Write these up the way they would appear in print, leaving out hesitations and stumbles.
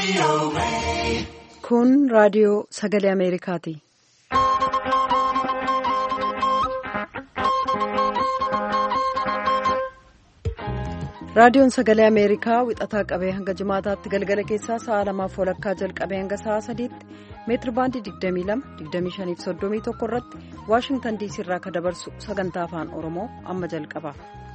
Kun raadiyoo sagalee Ameerikaati. Raadiyoon sagalee Ameerikaa wixataa qabee hanga jimaataatti galgala keessaa sa'a 2:00 jalqabee hanga sa'a 3:00 meetiri baandii 22-25-31 irratti Waashingtan DC irraa kan dabarsu sagantaa afaan Oromoo amma jalqaba.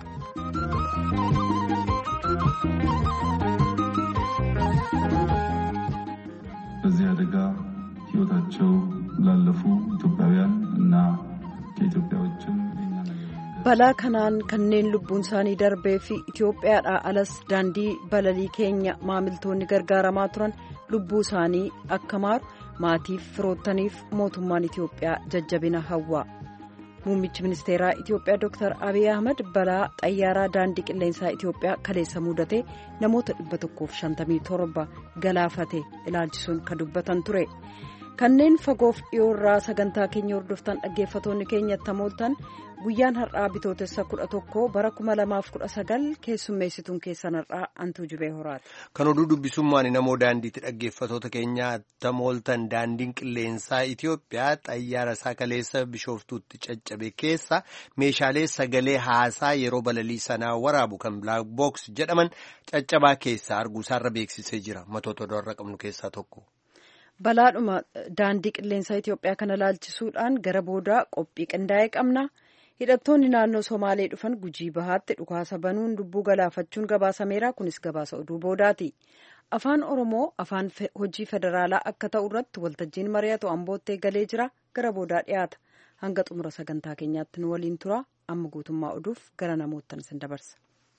በዚህ አደጋ ሕይወታቸው ላለፉ ኢትዮጵያውያን እና ከኢትዮጵያ ውጭም balaa kanaan kanneen lubbuun isaanii darbee fi Itoophiyaadhaa alas daandii balalii keenya maamiltoonni gargaaramaa turan lubbuu isaanii akka maaru maatiif firoottaniif mootummaan Itoophiyaa jajjabina hawwa. Muummichi ministeeraa Itoophiyaa Dr. Abiy Ahmed balaa xayyaaraa daandii qilleensaa Itoophiyaa kaleessa mudatee namoota 157 galaafate ilaalchisuun kan dubbatan ture. Kanneen fagoof dhiyoorraa sagantaa keenya hordoftan dhaggeeffatoonni keenya tamooltan guyyaan har'aa bitootessa 11 bara 2019 keessummeessituun keessan har'aa Antuu Jibee Horaati. Kan oduu dubbisummaan namoo daandiitti dhaggeeffatoota keenyaa tamooltan daandiin qilleensaa Itoophiyaa xayyaara isaa kaleessa bishooftuutti caccabe keessa meeshaalee sagalee haasaa yeroo balalii sanaa waraabu kan Black Box jedhaman caccabaa keessaa arguusaarra beeksisee jira. Matoota oduurra qabnu keessaa tokko. Balaadhuma daandii qilleensaa Itoophiyaa kana laalchisuudhaan gara boodaa qophii qindaa'ee qabna. Hidhattoonni naannoo Somaalee dhufan Gujii Bahaatti dhukaasa banuun lubbuu galaafachuun gabaasameera. Kunis gabaasa oduu boodaati. Afaan Oromoo afaan hojii federaalaa akka ta'u irratti waltajjiin mari'atu Amboottee galee jira. Gara boodaa dhiyaata. Hanga xumura sagantaa keenyaatti nu waliin tura. Amma guutummaa oduuf gara namoottan isin dabarsa.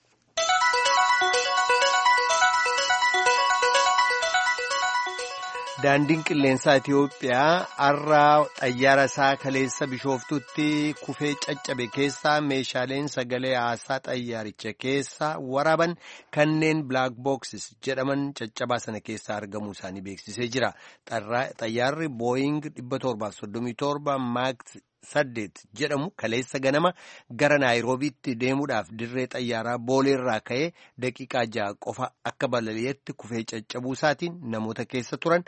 Daandiin qilleensaa Itoophiyaa har'a xayyaara isaa kaleessa bishooftuutti kufee caccabe keessaa meeshaaleen sagalee haasaa xayyaaricha keessa waraaban kanneen Black Boxes jedhaman caccabaa sana keessaa argamuu isaanii beeksisee jira. Xayyaarri Boeing 737 Max 8 jedhamu kaleessa ganama gara Naayiroobiitti deemuudhaaf dirree xayyaaraa booleerraa ka'ee daqiiqaa 6 qofa akka balali'etti kufee caccabuu isaatiin namoota keessa turan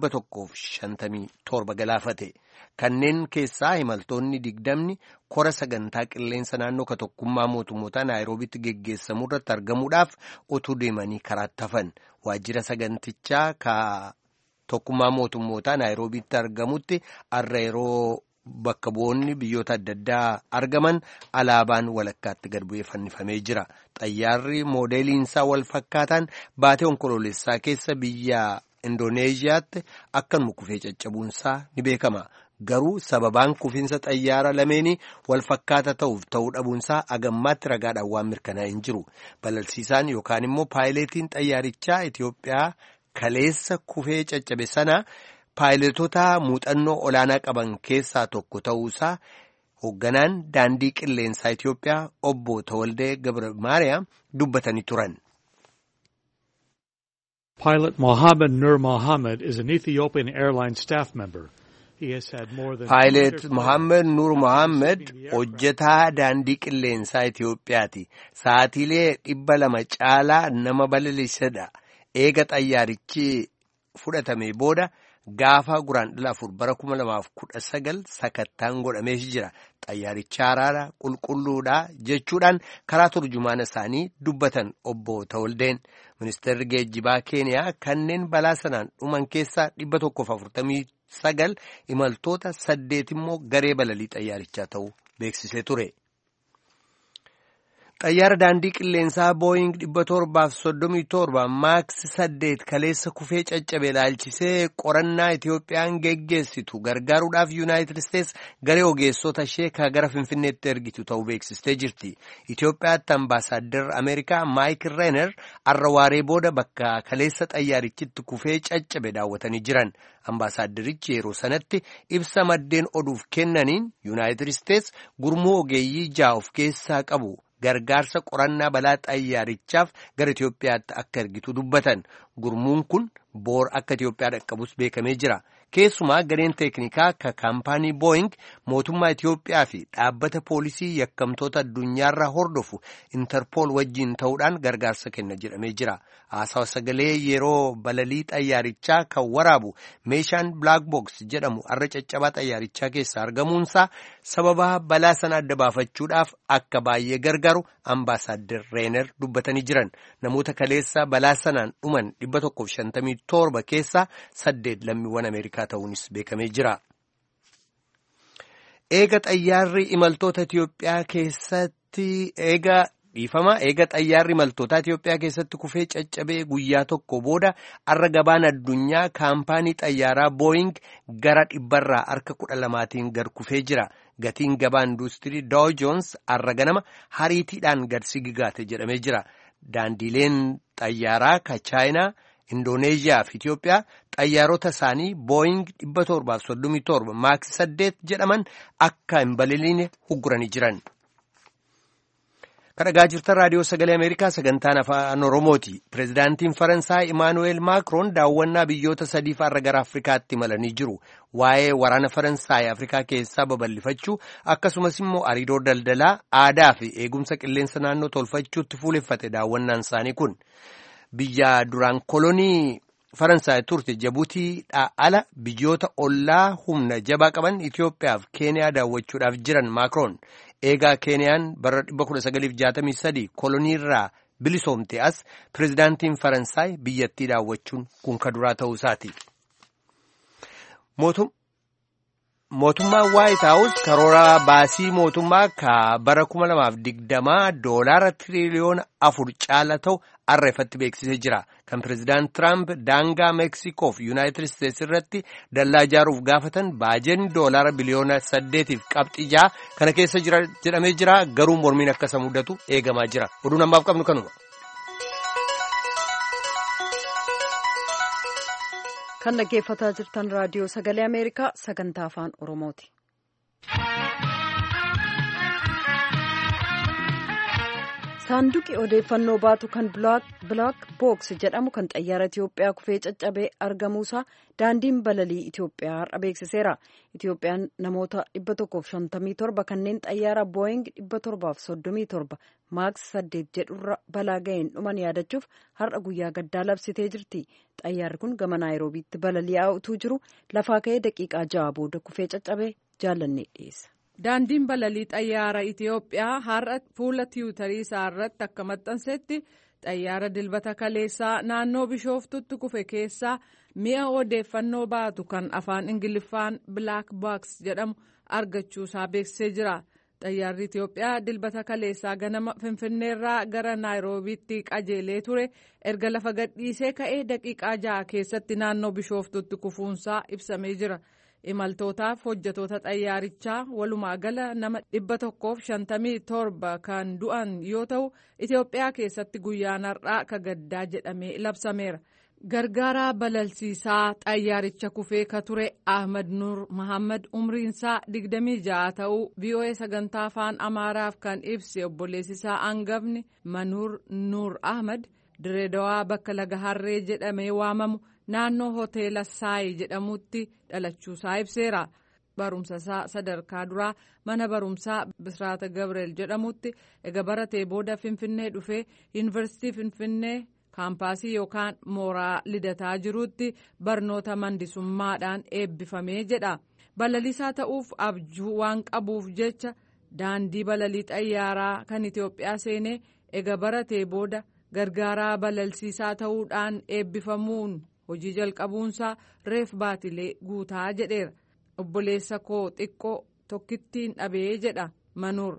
157 galaafate. Kanneen keessaa imaltoonni 20 kora sagantaa qilleensa naannoo tokkummaa mootummootaa Naayiroobiitti geggeessamu irratti argamuudhaaf utuu deemanii karaatti hafan. Waajjira sagantichaa tokkummaa mootummootaa Naayiroobiitti argamutti har'a yeroo bakka bu'oonni biyyoota adda addaa argaman alaabaan walakkaatti gad bu'ee fannifamee jira. Xayyaarri moodeeliinsaa wal fakkaataan baatee onkoloolessaa keessa biyya Indooneeziyaatti akkanuma kufee caccabuunsaa ni beekama. Garuu sababaan kufiinsa xayyaara lameenii wal fakkaata ta'uu dhabuunsaa agammaatti ragaadhaan waan mirkanaa'e hin jiru. Balalsiisaan yookaan immoo paayileetiin xayyaarichaa Itoophiyaa kaleessa kufee caccabe sana Paayiletota muuxannoo olaanaa qaban keessaa tokko ta'uusaa hoogganaan daandii qilleensaa Itoophiyaa obbo Tawaldee Gabra Maariyaam dubbatanii turan. Pilot Mohammed Nur Mohammed is an Ethiopian airline staff member. Pilot Mohammed Nur Mohammed hojjetaa daandii qilleensaa Itoophiyaati. Sa'aatiilee 200 caalaa nama balalisedha. Eega xayyaarichi fudhatame booda gaafa guraandhala 4 bara 2019 sakattaan godhamee jira. Xayyaaricha haaraa qulqulluudha jechuudhaan karaa turjumaana isaanii dubbatan obbo Tawaldeen. Ministeerri geejjibaa Keeniyaa kanneen balaa sanaan dhuman keessaa 149 imaltoota 8 immoo garee balalii xayyaarichaa ta'uu beeksisee ture. Xayyaara daandii qilleensaa Boeing 737 Max 8 kaleessa kufee caccabe ilaalchisee qorannaa Itoophiyaan geggeessitu gargaaruudhaaf Yuunaayitid Isteets garee ogeessota ishee gara Finfinneetti ergitu ta'uu beeksistee jirti. Itoophiyaatti ambaasaaddar Ameerikaa Maayik Reener har'a waaree booda bakka kaleessa xayyaarichitti kufee caccabe daawwatanii jiran. Ambaasaaddarichi yeroo sanatti ibsa maddeen oduuf kennaniin Yuunaayitid Isteets gurmuu ogeeyyii 6 of keessaa qabu. Gargaarsa qorannaa balaa xayyaarichaaf gara Itoophiyaatti akka ergitu dubbatan. Gurmuun kun boor akka Itoophiyaa dhaqqabus beekamee jira. Keessumaa gareen teeknikaa ka kaampaanii Boeing mootummaa Itoophiyaa fi dhaabbata poolisii yakkamtoota addunyaarraa hordofu Interpol wajjin ta'uudhaan gargaarsa kenna jedhamee jira. Haasawa sagalee yeroo balalii xayyaarichaa kan waraabu meeshaan Black Box jedhamu arra caccabaa xayyaarichaa keessaa argamuunsaa sababa balaa sana adda baafachuudhaaf akka baay'ee gargaaru Ambaasaadder Reener dubbatanii jiran. Namoota kaleessa balaa sanaan dhuman 157 keessaa 8 lammiiwwan Ameerikaa ta'uunis beekamee jira. Eega xayyaarri imaltoota Itoophiyaa keessatti kufee caccabee guyyaa tokko booda arra gabaan addunyaa kaampaanii xayyaaraa Boeing gara 100 harka 12 gad kufee jira. Gatiin gabaa industirii Dow Jones arra ganama hariitiidhaan gad sigigaate jedhamee jira. Daandiileen xayyaaraa ka Chaayinaa, Indooneeziyaa fi Itoophiyaa xayyaarota isaanii Boeing 737 Max 8 jedhaman akka hin balaliine hugguranii jiran. Kan dhagaa jirtan raadiyoo sagalee Ameerikaa sagantaan afaan Oromooti. Pireezidaantiin Faransaay Emmanuel Macron daawwannaa biyyoota sadiif har'a gara Afrikaatti imalanii jiru. Waa'ee waraana Faransaay Afrikaa keessaa babal'ifachuu akkasumas immoo hariiroo daldalaa, aadaa fi eegumsa qilleensa naannoo tolfachuutti fuuleffate daawwannaan isaanii kun. Biyya duraan kolonii Faransaay turte Jibuutiidhaa ala biyyoota ollaa humna jabaa qaban Itoophiyaa fi Keeniyaa daawwachuudhaaf jiran Macron. Eegaa Keeniyaan bara 1963 koloniirraa bilisoomte as pireezidaantiin Faransaay biyyattii daawwachuun kun ka duraa ta'uu isaati. Mootummaan White House karoora baasii mootummaa ka bara 2020 doolaara tiriliyoona 4 caala ta'u arreeffatti beeksisee jira. Kan pireezidaant Trump daangaa Meeksikoo fi Yuunaayitid Isteets irratti dallaa ijaaruuf gaafatan baajeen doolaara biliyoona 8.6 kana keessa jira jedhamee jira. Garuu mormiin akka isa mudatu eegamaa jira. Oduun ammaaf qabnu kanuma. Kan dhaggeeffataa jirtan raadiyoo sagalee Ameerikaa sagantaa afaan Oromooti. Saanduqi odeeffannoo baatu kan Black Box jedhamu kan xayyaara Itoophiyaa kufee caccabee argamuusaa daandiin balalii Itoophiyaa har'a beeksiseera. Itoophiyaan namoota 157 kanneen xayyaara Boeing 737 Max 8 jedhurra balaa ga'een dhuman yaadachuuf har'a guyyaa gaddaa labsitee jirti. Xayyaarri kun gama Naayiroobiitti balali'aa utuu jiru lafaa ka'ee daqiiqaa 6 booda kufee caccabee jaalannee dhiyeessa. Daandiin balalii xayyaara Itoophiyaa har'a fuula tiwutarii isaa irratti akka maxxansetti xayyaara dilbata kaleessaa naannoo Bishooftutti kufe keessaa mi'a odeeffannoo baatu kan afaan Ingiliffaan Black Box jedhamu argachuusaa beeksisee jira. Xayyaarri Itoophiyaa dilbata kaleessaa ganama Finfinneerraa gara Naayiroobiitti qajeelee ture erga lafa gadhiisee ka'ee daqiiqaa 6 keessatti naannoo Bishooftutti kufuunsaa ibsamee jira. Imaltootaaf hojjetoota xayyaarichaa walumaa gala nama 157 kan du'an yoo ta'u Itoophiyaa keessatti guyyaan har'aa ka gaddaa jedhamee labsameera. Gargaaraa balalsiisaa xayyaaricha kufee ka ture Ahmad Nur Muhammad umriinsaa 26 ta'uu VOA sagantaa afaan Amaaraaf kan ibse obboleessisaa hangafni Manuur Nur Ahmad Direedawaa bakka laga harree jedhamee waamamu naannoo hoteela Saayi jedhamutti dhalachuusaa ibseera. Barumsasaa sadarkaa duraa mana barumsaa Bisraata Gabreel jedhamutti ega baratee booda Finfinnee dhufee Yuunivarsiitii Finfinnee kaampaasii yookaan mooraa lidataa jirutti barnoota mandisummaadhaan eebbifamee jedha. Balalisaa ta'uuf abjuu waan qabuuf jecha daandii balalii xayyaaraa kan Itoophiyaa seenee ega baratee booda gargaaraa balalsiisaa ta'uudhaan eebbifamuun hojii jalqabuunsaa reef baatilee guutaa jedheera. Obboleessa koo xiqqoo tokkittiin dhabee jedha Manuur.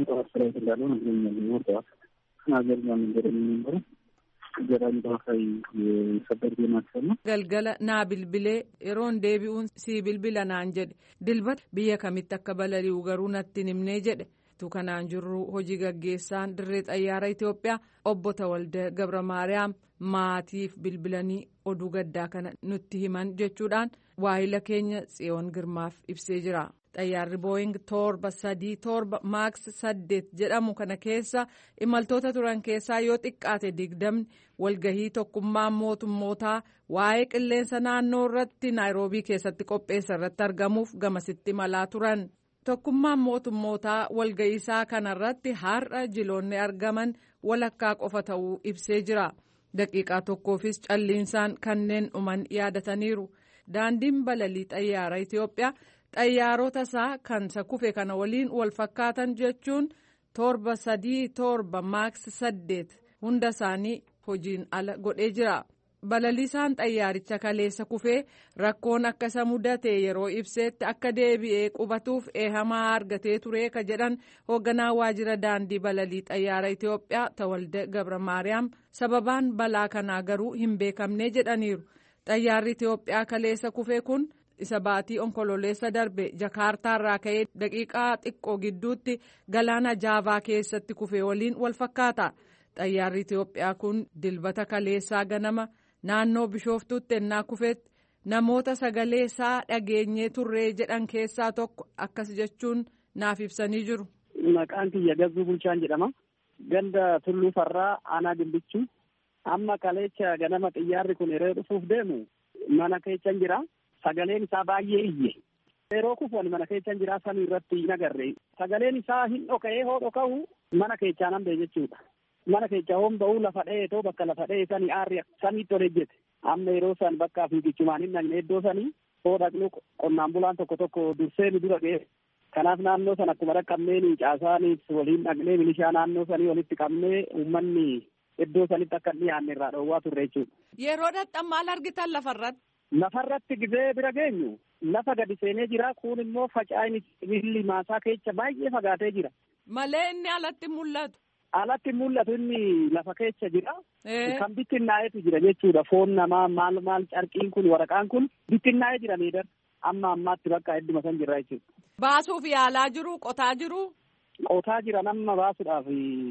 Galgala naa bilbilee yeroon deebi'uun sii bilbila naan jedhe dilbata biyya kamitti akka balali'u garuu natti himnee jedhe. Kanaan jirru hojii gaggeessaan dirree xayyaara Itoophiyaa obbo Tawalda Gabra Maariyaam maatiif bilbilanii oduu gaddaa kana nutti himan jechuudhaan waahila keenya Tsiyoon Girmaaf ibsee jira. Xayyaarri Booying 737 Max 8 jedhamu kana keessa imaltoota turan keessaa yoo xiqqaate 20 walgahii tokkummaa mootummootaa waa'ee qilleensa naannoo irratti Naayiroobii keessatti qopheessa irratti argamuuf gamasitti imalaa turan. Tokkummaan mootummootaa walga'iisaa kanarratti har'a jiloonni argaman walakkaa qofa ta'uu ibsee jira. Daqiiqaa tokkoofis calliinsaan kanneen dhuman yaadataniiru. Daandiin balalii xayyaara Itoophiyaa xayyaarota isaa kan kufe kana waliin wal fakkaatan jechuun 737 Max 8 hunda isaanii hojiin ala godhee jira. Balaliisaan xayyaaricha kaleessa kufee rakkoon akka isa mudate yeroo ibseetti akka deebi'ee qubatuuf eehamaa argatee ture ka jedhan hoogganaa waajjira daandii balalii xayyaara Itoophiyaa Tawalde Gabra Maariyaam sababaan balaa kanaa garuu hin beekamne jedhaniiru. Xayyaarri Itoophiyaa kaleessa kufee kun isa baatii onkololeessa darbe Jakaartaarraa ka'ee daqiiqaa xiqqoo gidduutti galaana Jaavaa keessatti kufee waliin wal fakkaata. Xayyaarri Itoophiyaa kun dilbata kaleessaa ganama naannoo Bishooftuutti ennaa kufeetti namoota sagalee isaa dhageenyee turree jedhan keessaa tokko akkas jechuun naaf ibsanii jiru. Maqaan kiyya Gazzuu Bulchaan jedhama. Ganda Tulluu Farraa Aanaa Gimbichuu. Amma kaleecha ganama xiyyaarri kun yeroo dhufuuf deemu mana keessa jira. Sagaleen isaa baay'ee iyye. Yeroo kufuun mana keessa jira samii irratti hin agarre. Sagaleen isaa hin dhoka'ee hoo dhoka'u mana keessaa nan bee jechuudha. Mana keessa homba'uu lafa dheetoo bakka lafa dhee sanii aarri samiitti ol ejjete. Amma yeroo san bakkaa fiigichumaan hin dhaqne iddoo sanii hoo dhaqnu qonnaan bulaan tokko dursee nu dura ga'e. Kanaaf naannoo sana akkuma dhaqqabnee caasaanis waliin dhaqnee milishaa naannoo sanii walitti qabnee uummanni iddoo sanitti akka dhiyaanne irraa dhoowwaa turre jechuudha. Yeroo dhaqxan maal argitan lafarratti? Lafarratti gizee bira geenyu lafa gadi seenee jira. Kun immoo faca'inni sibiilli maasaa keessa baay'ee fagaatee jira. Malee inni alatti mul'atu? Alatti mul'atu inni lafa keessa jira. Kan bittinnaa'etu jira jechuudha. Foon namaa maal carqiin kun waraqaan kun bittinnaa'ee jira miidhagina. Amma ammaatti bakka hedduma san jirra jechuudha. Baasuuf yaalaa jiru qotaa jiru? Qotaa jira nama baasuudhaaf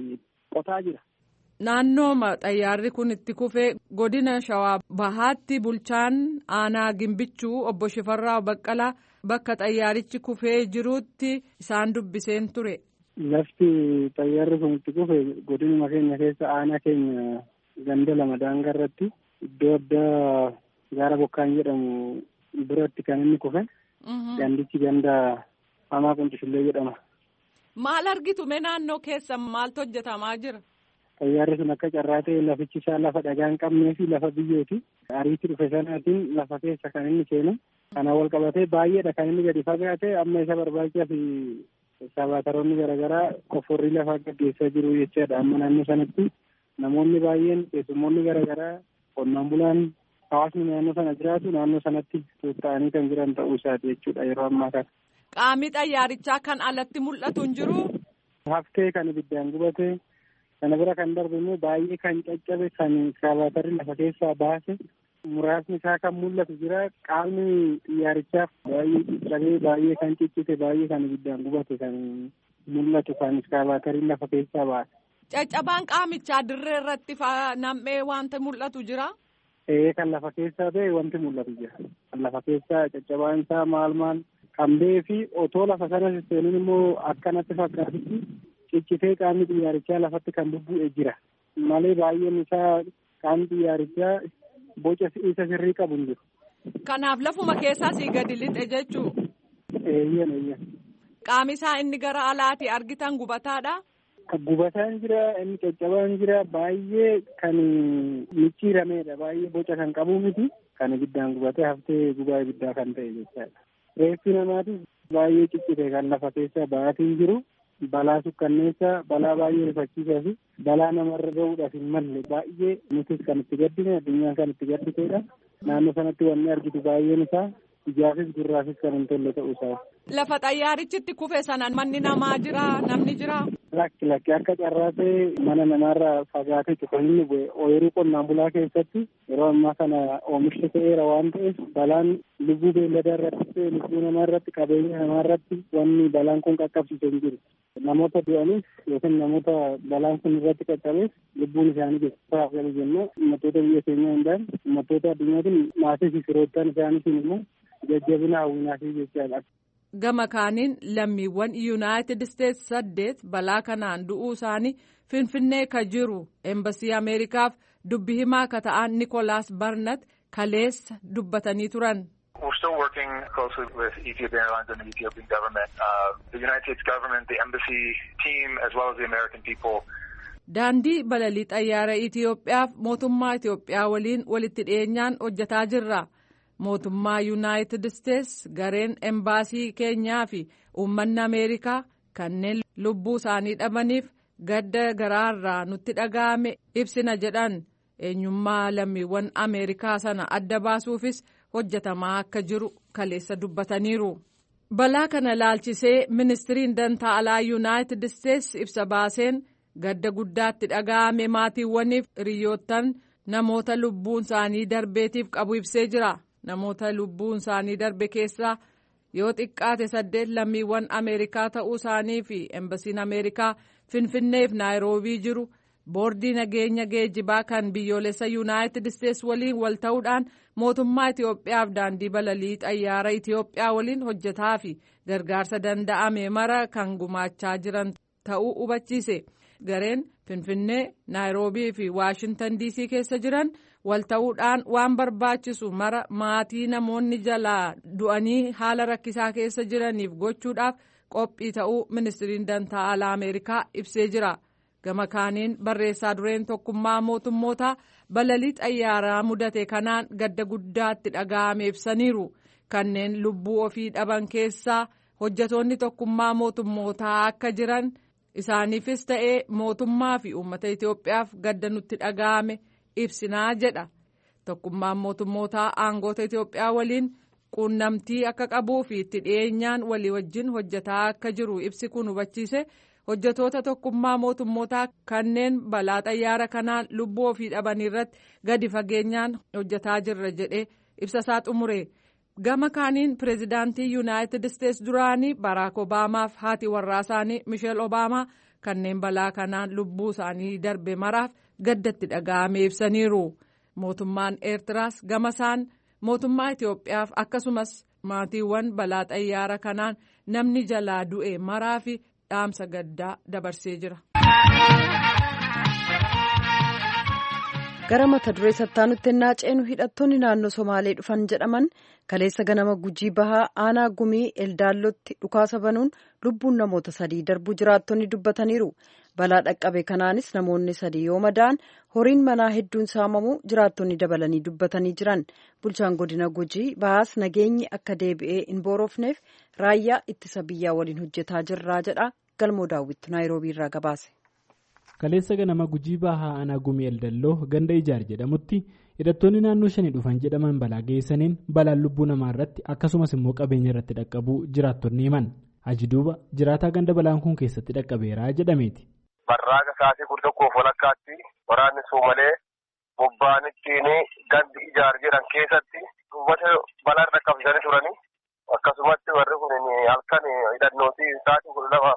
qotaa jira. Naannoo xayyaarri kun itti kufee godina Shawaa Bahaatti bulchaan aanaa Gimbichuu obbo Shifarraa Baqqalaa bakka xayyaarichi kufee jirutti isaan dubbiseen ture. Lafti xayyaarri kun itti kufe godinuma keenya keessa aanaa keenya ganda lama daangaa irratti iddoo addaa gaara bokkaan jedhamu biratti kan inni kufe. Gandichi ganda Hamaa Quncishullee jedhama. Maal argitu mee naannoo keessa maaltu hojjetamaa jira? Xayyaarri sun akka carraa ta'e lafichi isaa lafa dhagaa hin qabnee fi lafa biyyooti. Ariitti dhufe sanaatiin lafa keessa kan inni seenu. Kana wal qabatee baay'eedha kan inni gadi fagaate amma isa barbaachisaa fi sabaataroonni garaagaraa qofforrii lafaa gaggeessaa jiru jechaadha. Amma naannoo sanatti namoonni baay'een keessummoonni garaagaraa qonnaan bulaan hawaasni naannoo sana jiraatu naannoo sanatti tuuta'anii kan jiran ta'uu isaati jechuudha yeroo ammaa kana. Qaamni xayyaarichaa kan alatti mul'atu hin jiru? Haftee kan ibiddaan gubate. Kana bira kan darbe immoo baay'ee kan caccabe kan sabaatarri lafa keessaa baase muraasni isaa kan mul'atu jira. Qaamni xiyyaarichaaf baay'ee caccabee baay'ee kan ciccite baay'ee kan ibiddaan gubate kan mul'atu kan sabaatarri lafa keessaa baase. Caccabaan qaamichaa dirree irratti nam'ee wanta mul'atu jira? Kan lafa keessaa ta'e wanti mul'atu jira. Kan lafa keessaa caccabaan isaa maal kan ba'ee fi otoo lafa sana seenuun immoo akkanatti fakkaatutti ciccitee qaamni xiyyaarichaa lafatti kan bubbu'e jira. Malee baay'een isaa qaamni xiyyaarichaa boca isa sirrii qabu hin jiru. Kanaaf lafuma keessaa sii gadi lixe jechuu? Eeyyan. Qaamni isaa inni gara alaati argitan gubataadha? Gubataan jira, inni caccabaan jira, baay'ee kan micciirameedha. Baay'ee boca kan qabu miti. Kan ibiddaan gubatee haftee gubaa ibiddaa kan ta'e jechaadha. Reeffi namaatis baay'ee ciccite kan lafa keessa ba'aatiin jiru. Balaa sukkanneessaa, balaa baay'ee rifachiisaa fi balaa namarra gahuudhaaf hin malle baay'ee nutis kan itti gaddine addunyaan kan itti gadditeedha. Naannoo sanatti wanni argitu baay'een isaa ijaafis gurraafis kan hin tolle ta'uu isaa. Lafa xayyaarichitti kufe sana manni namaa jira, namni jira? Lakki akka carraa ta'e mana namaarraa fagaatee cufahinni bu'e ooyiruu qonnaan bulaa keessatti yeroo ammaa kana oomishni ta'eera waan ta'eef balaan lubbuu beelladaa irratti ta'e lubbuu namaa irratti qabeenya namaa irratti wanni balaan kun qaqqabsiisee hin jiru. Namoota du'aniif yookiin namoota balaan kun irratti qaqqabeef lubbuun isaanii geessisaa galu jenna uummattoota biyya keenyaa hundaan uummattoota addunyaatiin maatii fi firoottan isaaniitiin immoo jajjabina hawwinaa fi jechaadha. gama kaaniin lammiiwwan yuunaayitid isteetsi 8 balaa kanaan du'uu isaanii finfinnee ka jiru eembasii ameerikaaf dubbi himaa ka ta'an Nikolaas Barnat kaleessa dubbatanii turan. We're still working closely with Ethiopian Airlines and the Ethiopian government, the United States government, the embassy team, as well as the American people. Daandii balalii xayyaara Itoophiyaaf mootummaa Itoophiyaa waliin walitti dhiyeenyaan hojjetaa jirra. Mootummaa Yuunaayitid Isteetsi gareen embaasii keenyaa fi uummanni Ameerikaa kanneen lubbuu isaanii dhabaniif gadda garaarraa nutti dhaga'ame ibsina jedhan. Eenyummaa lammiiwwan Ameerikaa sana adda baasuufis hojjetamaa akka jiru kaleessa dubbataniiru. Balaa kana laalchisee ministiriin dantaa alaa Yuunaayitid Isteetsi ibsa baaseen gadda guddaatti dhaga'ame maatiiwwaniif hiriyoottan namoota lubbuun isaanii darbeetiif qabu ibsee jira. Namoota lubbuun isaanii darbe keessaa yoo xiqqaate 8 lammiiwwan Ameerikaa ta'uu isaanii fi embasiin Ameerikaa Finfinneef Naayiroobii jiru boordii nageenya geejjibaa kan biyyoolessa Yuunaayitid Isteetsi waliin wal ta'uudhaan mootummaa Itoophiyaaf daandii balalii xayyaara Itoophiyaa waliin hojjetaa fi gargaarsa danda'ame mara kan gumaachaa jiran ta'uu hubachiise. Gareen Finfinnee, Naayiroobii fi Waashintan DC keessa jiran wal ta'uudhaan waan barbaachisu mara maatii namoonni jalaa du'anii haala rakkisaa keessa jiraniif gochuudhaaf qophii ta'uu ministiriin dantaa alaa Ameerikaa ibsee jira. Gama kaaniin barreessaa dureen tokkummaa mootummootaa balalii xayyaaraa mudate kanaan gadda guddaatti dhaga'ame ibsaniiru. Kanneen lubbuu ofii dhaban keessaa hojjetoonni tokkummaa mootummootaa akka jiran isaaniifis ta'ee mootummaa fi uummata Itoophiyaaf gadda nutti dhaga'ame ibsinaa jedha. Tokkummaan mootummootaa aangoota Itoophiyaa waliin quunnamtii akka qabuu fi itti dhiyeenyaan walii wajjin hojjetaa akka jiru ibsi kun hubachiise. Hojjetoota tokkummaa mootummootaa kanneen balaa xayyaara kanaan lubbuu ofii dhaban irratti gadi fageenyaan hojjetaa jirra jedhee ibsasaa xumure. Gama kaaniin pireezidaantii Yuunaayitid Isteetsi duraanii Baraak Obaamaaf haati warraa isaanii Misheel Obaamaa kanneen balaa kanaan lubbuu isaanii darbe maraaf gaddatti dhaga'ame ibsaniiru. Mootummaan Eertiraas gama isaan mootummaa Itoophiyaaf akkasumas maatiiwwan balaa xayyaara kanaan namni jalaa du'e maraa fi dhaamsa gaddaa dabarsee jira. Gara mata duree sattaanutti ennaa ceenu hidhattoonni naannoo Somaalee dhufan jedhaman kaleessa ganama Gujii Bahaa aanaa Gumii Eldaallotti dhukaasa banuun lubbuun namoota 3 darbuu jiraattonni dubbataniiru. Balaa dhaqqabe kanaanis namoonni 3 yoo madaa'an horiin manaa hedduun saamamuu jiraattonni dabalanii dubbatanii jiran. Bulchaan godina Gujii Bahaas nageenyi akka deebi'ee hin boorofneef raayyaa ittisa biyyaa waliin hojjetaa jirraa jedha. Galmoo Daawwittu Naayiroobii irraa gabaase. Kaleessa ganama Gujii Bahaa aanaa Gumii Eldalloo ganda Ijaar jedhamutti hidhattoonni naannoo 5 dhufan jedhaman balaa geessaniin balaan lubbuu namaa irratti akkasumas immoo qabeenya irratti dhaqqabuu jiraattonni himan. Haji duuba jiraataa ganda balaan kun keessatti dhaqqabeeraa jedhameeti. Barraaqa sa'aatii 11 walakkaatti waraanni Soomalee bobba'an ittiin gandi Ijaar jedhan keessatti uummata balaan dhaqqabsanii turanii akkasumatti warri kun halkan hidhannooti sa'aatii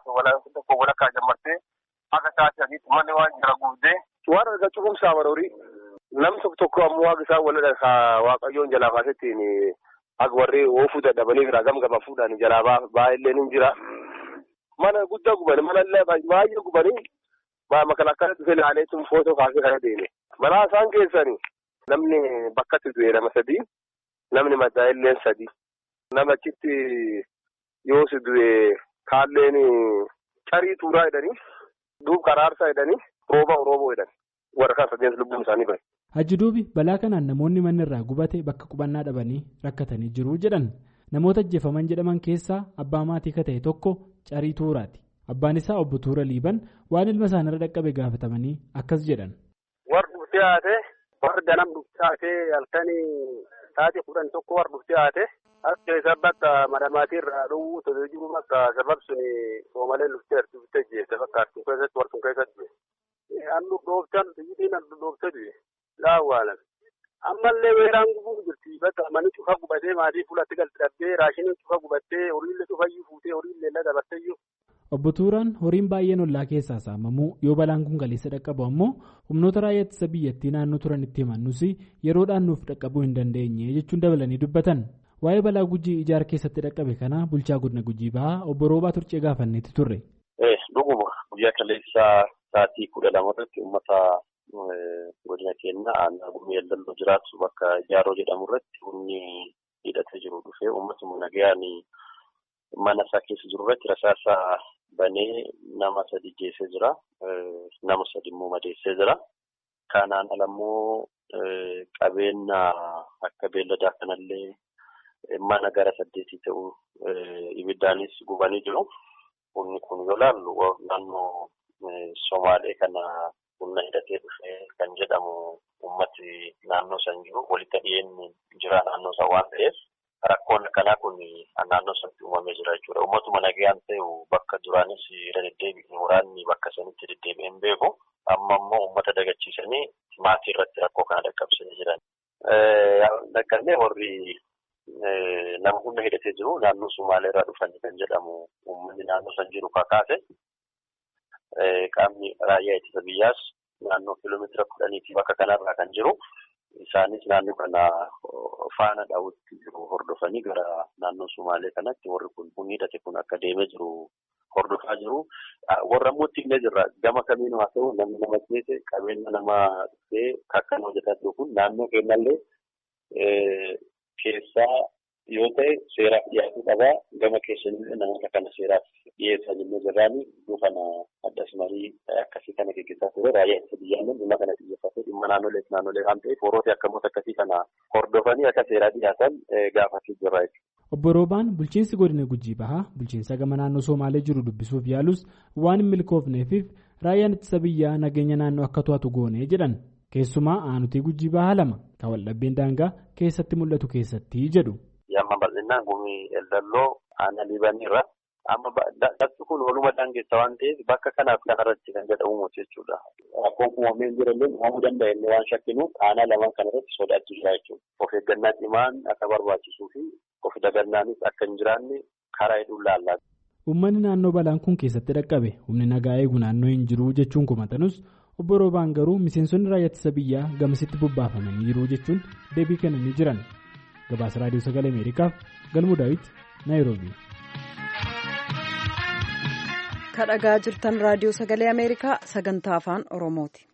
12 walakkaa jammartee akka sa'aatii adiitti manni waan jira guutee waan argaa cufumsaa baroori namni tokko ammoo waaqa isaa walirra waaqayyoon jalaa baasettiin akka warri oofuu dadhabanii biraa gamgama fuudhanii jalaa baay'illee ni jira. Mana guddaa gubanii mana illee baay'ee gubanii makalakkala dhufee ilaaleetuun footoo kaasee kana deeme. Balaa isaan keessanii namni bakkatti du'e nama 3 namni madaa'illee 3 nama achitti yoo si du'e kaalleen carii tuuraa jedhanii duub karaarsaa jedhanii rooboo jedhanii warra kan sadeen lubbuun isaanii bahe. Haji duubi balaa kanaan namoonni manni irraa gubate bakka qubannaa dhabanii rakkatanii jiru jedhan. Namoota ajjeefaman jedhaman keessaa abbaa maatii ka ta'e tokko carii tuuraati. Abbaan isaa obbo Tuura Liiban waan ilma isaanirra dhaqqabe gaafatamanii akkas jedhan. Warri dhuftee haate warri ganam dhuftee haate halkanii sa'aatii 11 warri dhuftee haate as keessa bakka madamaatii irraa dhowwuu tole jiru bakka sababsuun Soomaleen dhuftee jeessa fakkaatu keessatti warri keessatti annu dhooftan biyyiin annu dhooftee laawwaalan ammallee weeraan gubuu jirti bakka manni cufa gubatee maatii fuulatti galti dhabdee raashiniin cufa gubattee horiillee cufayyuu fuutee horiillee dabarteeyyuu. Obbo Tuuraan horiin baay'een ollaa keessaa saamamuu yoo balaan kun kaleessa dhaqqabu ammoo humnoota raayyaa ittisa biyyattii naannoo turan itti himannus yeroodhaan nuuf dhaqqabuu hin dandeenye jechuun dabalanii dubbatan. Waa'ee balaa Gujii Ijaar keessatti dhaqqabe kana bulchaa godina Gujii Bahaa obbo Roobaa Turcee gaafanneetti turre. Dhuguma guyyaa kaleessaa sa'aatii 12 irratti uummata godina keenya aanaa gumii Eldalloo jiraatu bakka Ijaaroo jedhamu irratti humni hidhatee jiru dhufee uummatuma nagayaan mana isaa keessa jiru irratti rasaasa banee nama 3 geessee jira. Nama 3 immoo madeessee jira. Kanaan alammoo qabeenya akka beelladaa kanallee mana gara 8 ta'u ibiddaanis gubanii jiru. Humni kun yoo laallu naannoo Somaalee kana humna hidhatee dhufee kan jedhamu uummati naannoo san jiru walitti dhiyeenyi jira naannoo san waan ta'eef rakkoon akkanaa kun naannoo sanatti uumamee jira jechuudha. Uummatuma nagayaan ta'u bakka duraanis irra deddeebiin waraanni bakka sanitti deddeebi'een beeku. Amma immoo uummata dagachiisanii maatii irratti rakkoo kana dhaqqabsanii jiran. Dhaqqabnee warri nama humna hidhatee jiru naannoo Somaalee irraa dhufanii kan jedhamu uummanni naannoo san jiru kakaase qaamni raayyaa ittisa biyyaas naannoo kiiloomeetira 10 bakka kanarraa kan jiru isaanis naannoo kana faana daawwatti jiru hordofanii gara naannoo Somaalee kanatti warri kun humni hidhate kun akka deemee jiru hordofaa jiru. Warra mootii jirra gama kamiin haa ta'u namni nama keessa qabeenya nama dhufee kakkan hojjetaa jiru kun naannoo keenyallee keessaa yoo ta'e seeraaf dhiyaachuu qabaa gama keessanii namoota kana seeraaf dhiyeessan immoo jirraanii dhufana addas marii akkasii kana gaggeessaa ture raayyaa ittisa biyyaallee dhimma kana xiyyeeffatee dhimma naannolee waan ta'eef warroota akkamoota akkasii kana hordofanii akka seeraa dhiyaatan gaafachuu jirra jechuudha. Obbo Roobaan bulchiinsi godina Gujii Bahaa bulchiinsa gama naannoo Somaalee jiru dubbisuuf yaalus waan hin milkoofneefiif raayyaan ittisa biyyaa nageenya naannoo akka to'atu goonee jedhan. Keessumaa aanutii Gujii Bahaa 2 kan waldhabbeen daangaa keessatti mul'atu keessatti jedhu. Yamma bal'inaan gumii Eldalloo aanaa Liibaniirra amma bakki kun waluma daangeessa waan ta'eef bakka kanaaf kanarratti kan jedhamu jechuudha. Rakkoon uumamee jirallee uumamuu danda'a inni waan shakkinuuf aanaa lamaan kanarratti sodaachuu jira jechuudha. Of eeggannaa cimaan akka barbaachisuu fi of dagannaanis akka hin jiraanne karaa hedduun laallaa. Uummanni naannoo balaan kun keessatti dhaqqabe humni nagaa eegu naannoo hin jiru jechuun kumatanus obbo Roobaan garuu miseensonni raayyaa ittisa biyyaa gamasitti bobbaafamanii jiru jechuun deebii kennanii jiran. Gabaasa Raadiyoo Sagalee Ameerikaaf Galmuu Daawit Naayiroobii. Kadhagaa jirtan Raadiyoo Sagalee Ameerikaa sagantaa afaan Oromooti.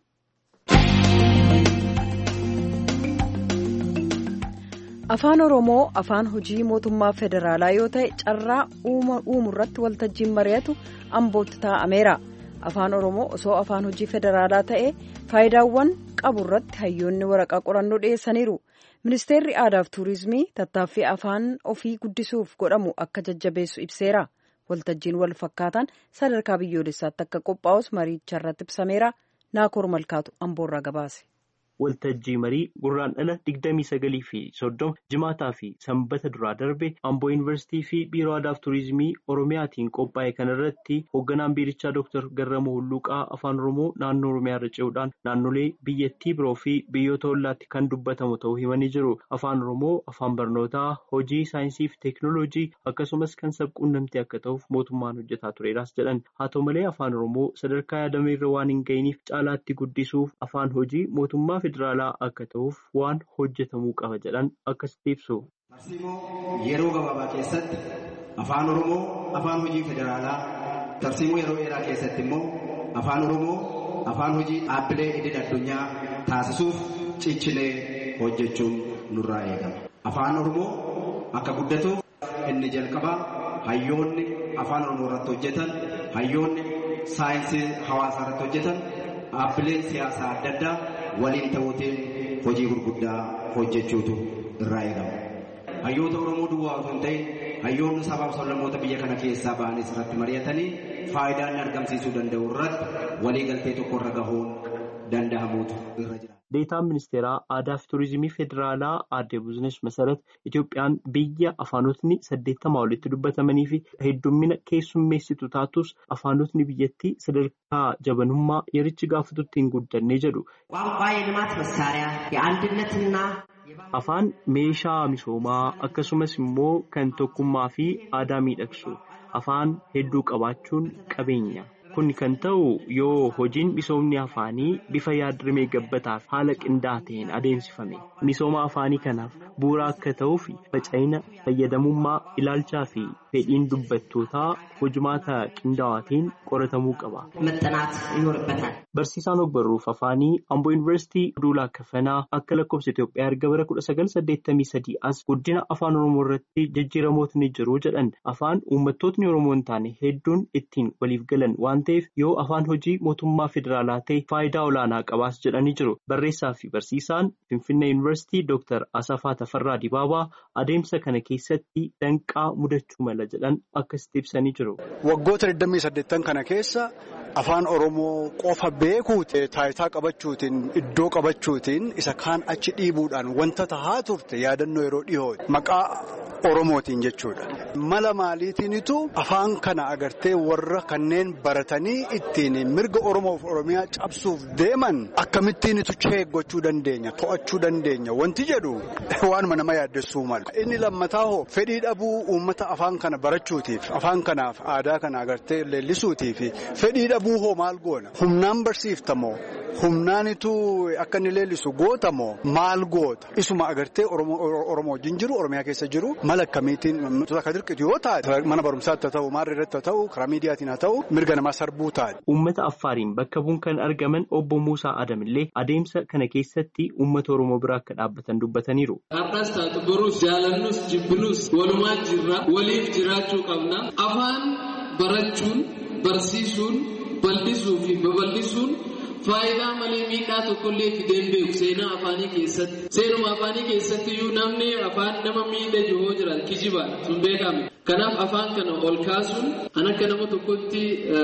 Afaan Oromoo afaan hojii mootummaa federaalaa yoo ta'e carraa uumuu irratti waltajjiin mari'atu Ambootti taa'ameera. Afaan Oromoo osoo afaan hojii federaalaa ta'e faayidaawwan qabu irratti hayyoonni waraqaa qorannoo dhiyeessaniiru. Ministeerri Aadaa fi Tuurizimii tattaaffii afaan ofii guddisuuf godhamu akka jajjabeessu ibseera. Waltajjiin wal fakkaataan sadarkaa biyyoolessaatti akka qophaa'us mariicha irratti ibsameera. Naakoor Malkaatu Amboorraa gabaase. Waltajjii marii gurraandhala 29 fi 30 jimaataa fi sanbata duraa darbe Amboo Yuunivarsiitii fi Biiroo Aadaa fi Tuurizimii Oromiyaatiin qophaa'e kanarratti hoogganaan biirichaa Dr. Garramuu Hulluuqaa afaan Oromoo naannoo Oromiyaa irra ce'uudhaan naannolee biyyattii biroo fi biyyoota hollaatti kan dubbatamu ta'uu himanii jiru. Afaan Oromoo afaan barnootaa, hojii saayinsii fi teekinooloojii akkasumas kan sabquunnamtii akka ta'uuf mootummaan hojjetaa tureeras jedhan. Haa ta'u malee afaan Oromoo sadarkaa yaadame irra waan hin ga'iniif caalaatti guddisuuf afaan hojii mootummaa federaalaa akka ta'uuf waan hojjetamuu qaba jedhan akkasitti ibsu. Tarsiimoo yeroo gabaabaa keessatti afaan Oromoo afaan hojii federaalaa tarsiimoo yeroo dheeraa keessatti immoo afaan Oromoo afaan hojii dhaabbilee idil addunyaa taasisuuf ciccilee hojjechuun nurraa eegama. Afaan Oromoo akka guddatuuf inni jalqabaa hayyoonni afaan Oromoo irratti hojjetan, hayyoonni saayinsii hawaasaa irratti hojjetan, dhaabbileen siyaasaa adda addaa waliin ta'uutiin hojii gurguddaa hojjechuutu irraa eegama. Hayyoota Oromoo duwwaa osoo hin ta'in hayyoonni sabaaf sablammoota biyya kana keessaa ba'anis irratti mari'atanii faayidaa inni argamsiisuu danda'u irratti waliigaltee tokko irra gahuun danda'amuutu irra jira. Deetaan ministeeraa aadaa fi tuurizimii federaalaa aadde Buzinesh Masarat Itoophiyaan biyya afaanotni 80 olitti dubbatamanii fi heddummina keessummeessitu taatus afaanotni biyyattii sadarkaa jabanummaa yerichi gaafatutti hin guddanne jedhu. Afaan meeshaa misoomaa akkasumas immoo kan tokkummaa fi aadaa miidhagsu afaan hedduu qabaachuun qabeenya Kun kan ta'u yoo hojiin misoomni afaanii bifa yaadrimee gabbataaf haala qindaa'aa ta'een adeemsifame. Misooma afaanii kanaaf bu'uura akka ta'uuf faca'ina fayyadamummaa ilaalchaa fi fedhiin dubbattootaa hojumaata qindaa'aatiin qoratamuu qaba. Barsiisaan ogbarruuf afaanii Amboo Yuunivarsiitii Duulaa Kafanaa akka lakkoofsa Itoophiyaa erga bara 1983 as guddina afaan Oromoo irratti jijjiiramootni jiru jedhan afaan uummattootni Oromoo hin taane hedduun ittiin waliif galan waan ta'eef yoo afaan hojii mootummaa federaalaa ta'e faayidaa olaanaa qabaas jedhanii jiru. Barreessaa fi barsiisaan Finfinnee Yuunivarsiitii Dr. Asafaa Tafarraa Dibaabaa adeemsa kana keessatti danqaa mudachuu mala jedhan akkasitti ibsanii jiru. Waggoota 28 kana keessa afaan Oromoo qofa beekuuti taayitaa qabachuutiin iddoo qabachuutiin isa kaan achi dhiibuudhaan wanta tahaa turte yaadannoo yeroo dhiyoo maqaa Oromootiin jechuudha. Mala maaliitiinitu afaan kana agartee warra kanneen baratanii ittiin mirga Oromoof Oromiyaa cabsuuf deeman akkamittiinitu gochuu dandeenya to'achuu dandeenya wanti jedhu waanuma nama yaaddessuu mala. Inni lammataa hoo fedhii dhabuu uummata afaan kana barachuutiif afaan kanaaf aadaa kana agartee leellisuutiif fedhii dhabuu hoo maal goona humnaan barsiiftamoo humnaanitu akka inni leellisu gootamoo maal goota isuma agartee Oromoo wajjin jiru Oromiyaa keessa jiru mala akkamiitiin akka dirqitu yoo taate mana barumsaatti haa ta'u maarra irratti haa ta'u karaa miidiyaatiin haa ta'u mirga namaa sarbuu taate. Uummata Affaariin bakka bu'uun kan argaman obbo Muusaa Adamillee adeemsa kana keessatti uummata Oromoo biraa akka dhaabbatan dubbataniiru. Har'as taatu boruus jaalannus jibbinus walumaa jirra waliif jiraachuu qabna afaan barachuun barsiisuun bal'isuu fi babal'isuun. Faayidaa malee miidhaa tokkollee fideen beeku seenaa afaanii keessatti. Seenuma afaanii keessatti iyyuu namni afaan nama miidha jiru jiran kijibaan sun beekame. Kanaaf afaan kana ol kaasuun kan akka nama tokkotti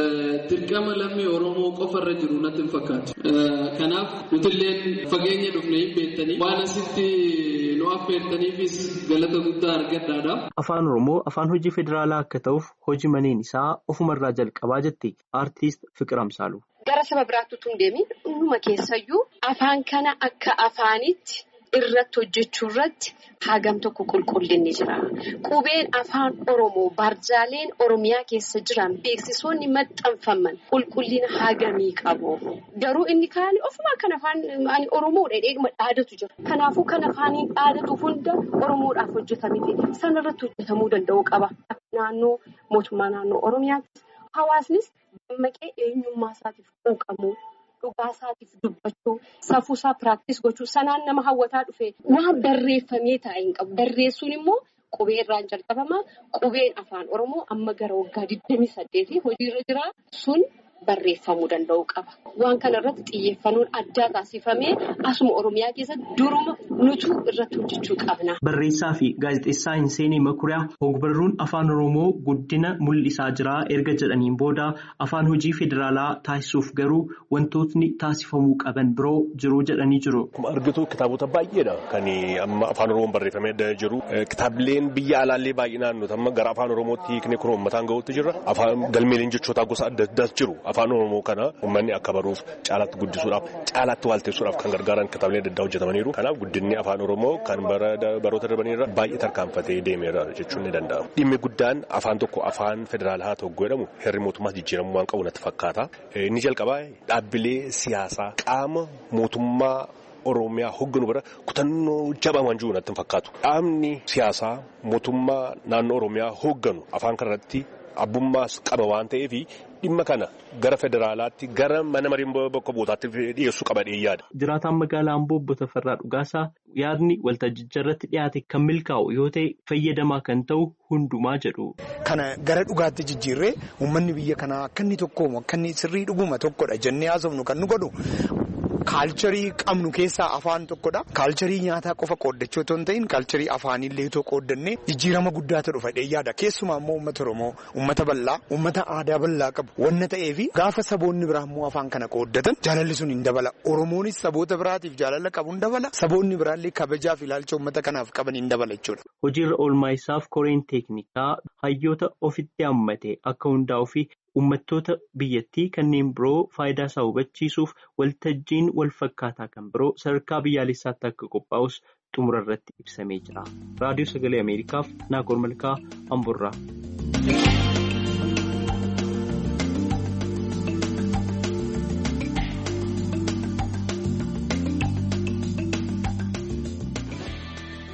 dirqama lammii Oromoo qofarra jiru natti hin fakkaatu. Kanaaf nutilleen fageenya dhufnee hin beektanii waan asitti nu affeertaniifis galata guddaa argadhaadha. Afaan Oromoo afaan hojii federaalaa akka ta'uuf hojii maneen isaa ofumarraa jalqabaa jetti aartiist Fiqir Amsaaluu. Gara saba biraatti tun deemin dhuma keessayyuu afaan kana akka afaanitti irratti hojjechuu irratti hagam tokko qulqullinni jira. Qubeen afaan Oromoo barjaaleen Oromiyaa keessa jiran beeksisoonni maxxanfaman qulqullina hagamii qabu. Garuu inni kaan ofuma kan afaan Oromoo dheedheedhuma dhaadatu jira. Kanaafuu kan afaaniin dhaadatu hunda Oromoodhaaf hojjetamite sanarratti hojjetamuu danda'u qaba. Naannoo mootummaa naannoo Oromiyaatti hawaasnis dammaqee eenyummaa isaatiif quuqamuu dhugaa isaatiif dubbachuu safuusaa piraaktis gochuu sanaan nama hawwataa dhufe waan barreeffamee taa'e hin qabu. Barreessuun immoo qubee irraan jalqabama. Qubeen afaan Oromoo amma gara waggaa 28 hojiirra jira sun barreeffamuu danda'u qaba. Waan kana irratti xiyyeeffannoon addaa taasifamee asuma Oromiyaa keessatti duruma nutu irratti hojjechuu qabna. Barreessaa fi gaazexeessaa Hinseenee Makuriyaa ogbarruun afaan Oromoo guddina mul'isaa jira erga jedhaniin booda afaan hojii federaalaa taasisuuf garuu wantootni taasifamuu qaban biroo jiru jedhanii jiru. Akkuma argitu kitaabota baay'eedha kan amma afaan Oromoon barreeffamee jiru. Kitaabileen biyya alaallee baay'inaan nuti amma gara afaan Oromootti hiiknee kun uummataan gahuutti jirra. Afaan galmeeleen jechoota gosa adda addaas jiru. Afaan Oromoo kana uummanni akka baruuf caalaatti guddisuudhaaf caalaatti waalteessuudhaaf kan gargaaran kitaabilee adda addaa hojjetamaniiru. Kanaaf guddinni afaan Oromoo kan baroota darbaniirra baay'ee tarkaanfatee deemeera jechuun ni danda'ama. Dhimmi guddaan afaan tokko afaan federaalaa haa ta'u jedhamu heerri mootummaas jijjiiramuu waan qabu natti fakkaata. Inni jalqabaa dhaabbilee siyaasaa qaama mootummaa Oromiyaa hogganu bira kutannoo jabaa waan jiru natti fakkaatu. Dhaabni siyaasaa mootummaa naannoo Oromiyaa hogganu afaan kanarratti abbummaas qaba waan ta'eef dhimma kana gara federaalaatti gara mana marii bakka bu'ootaatti dhiyeessuu qabadhee yaada. Jiraataan magaalaa Amboo Obbo Tafarraa Dhugaasaa yaadni waltajjicha irratti dhiyaate kan milkaa'u yoo ta'e fayyadamaa kan ta'u hundumaa jedhu. Kana gara dhugaatti jijjiirree uummanni biyya kanaa akka inni tokkoomu akka inni sirrii dhuguma tokkodha jennee haasofnu kan nu godhu. Kaalcharii qabnu keessaa afaan tokkodha. Kaalcharii nyaataa qofa qooddachuu otoo hin ta'in kaalcharii afaanillee otoo qooddannee jijjiirama guddaatu dhufa yaada. Keessumaa immoo uummata Oromoo, uummata bal'aa, uummata aadaa bal'aa qabu wanna ta'eef gaafa saboonni biraa immoo afaan kana qooddatan jaalalli sun hin dabala. Oromoonis saboota biraatiif jaalala qabu hin dabala. Saboonni biraallee kabajaa fi ilaalcha uummata kanaaf qaban hin dabala jechuudha. Hojiirra oolmaa isaaf koreen teeknikaa hayyoota ofitti hammate akka hundaa'uu fi uummattoota biyyattii kanneen biroo faayidaa isaa hubachiisuuf waltajjiin wal fakkaataa kan biroo sadarkaa biyyaalessaatti akka qophaa'us xumura irratti ibsamee jira. Raadiyoo Sagalee Ameerikaaf Naakoor Malkaa Amboorraa.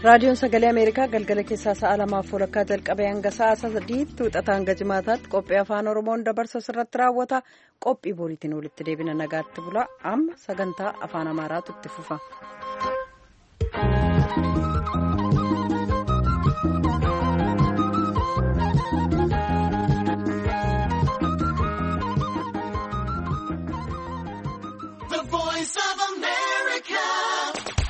raadiyoon sagalee ameerikaa galgala keessaa sa'a 2:00 jalqabee hanga sa'a 3:00 wixataa hanga jimaataatti qophii afaan oromoon dabarsu irratti raawwata. Qophii boriitiin walitti deebina nagaatti bulaa. Amma sagantaa afaan amaaraatu itti fufa.